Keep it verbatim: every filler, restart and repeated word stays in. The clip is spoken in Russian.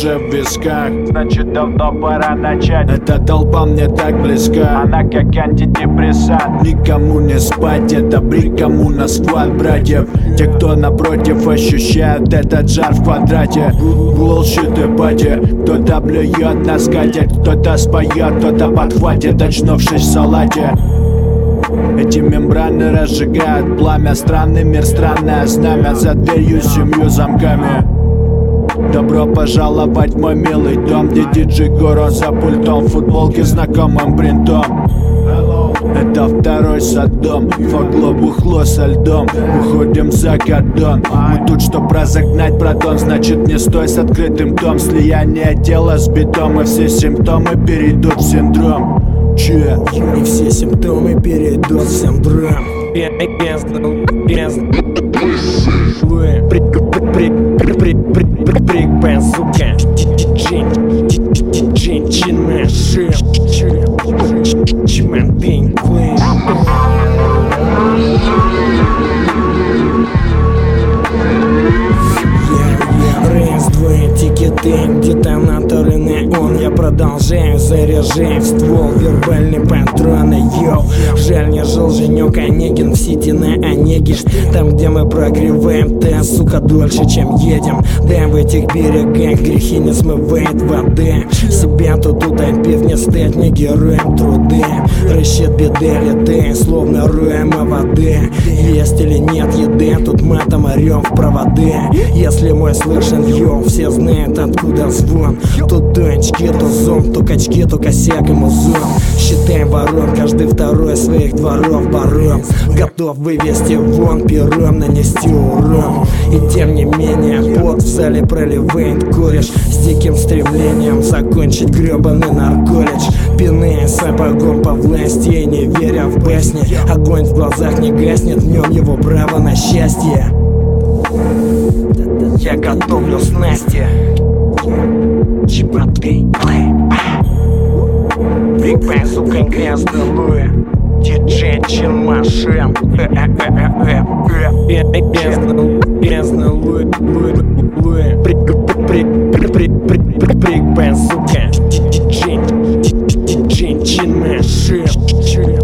уже в висках. Значит, давно пора начать. Эта толпа мне так близка, она как антидепрессант. Никому не спать, это брик, кому на склад, братьев. Те, кто напротив, ощущают этот жар в квадрате. Bullshit и пати, кто-то блюет на скатерть, кто-то споет, кто-то подхватит, очнувшись в салате. Эти мембраны разжигают пламя, странный мир, странное знамя, за дверью семью замками. Добро пожаловать в мой милый дом, где диджей Горон за пультом, в футболке знакомым принтом. Это второй Содом, фагло бухло со льдом, уходим за кордон. Мы тут, чтоб разогнать протон, значит не стой с открытым том. Слияние тела с битом, и все симптомы перейдут в синдром. Че? И все симптомы перейдут в синдром. Прикбен, сука. Женщина, шеф. Чмантынь, клэш. Раз, два, тикеты, детонаторы неон. Я продолжаю, заряжаю в ствол вербальные патроны, йоу. Жаль, не жил Женек Онегин в Сити на Онеге. Там, где мы прогреваем тесс, сука, дольше, чем едем. Да, в этих берегах грехи не смывает воды. Себя тут утопив, не стать не героем труды. Расчет беды летает, словно руема воды. Есть или нет еды, тут матом орем в проводы. Если мой слышен вьем, все знают откуда звон. Тут донечки, то зом, то качки, то косяк и музон. Считаем ворон, каждый второй своих дворов барон. Готов вывести вон, пером нанести урон. И тем не менее, пот в зале проливает кореш. С диким стремлением закончить гребаный нарколледж. Пиная сапогом по власти и не веря в басни. Огонь в глазах не гаснет, в нем его право на счастье. Я готовлю снасти. Чебатый плей. Прикпай, сука, грязный. Диджей чин машин. Грязный луи. Прикпай, сука. Диджей чин машин.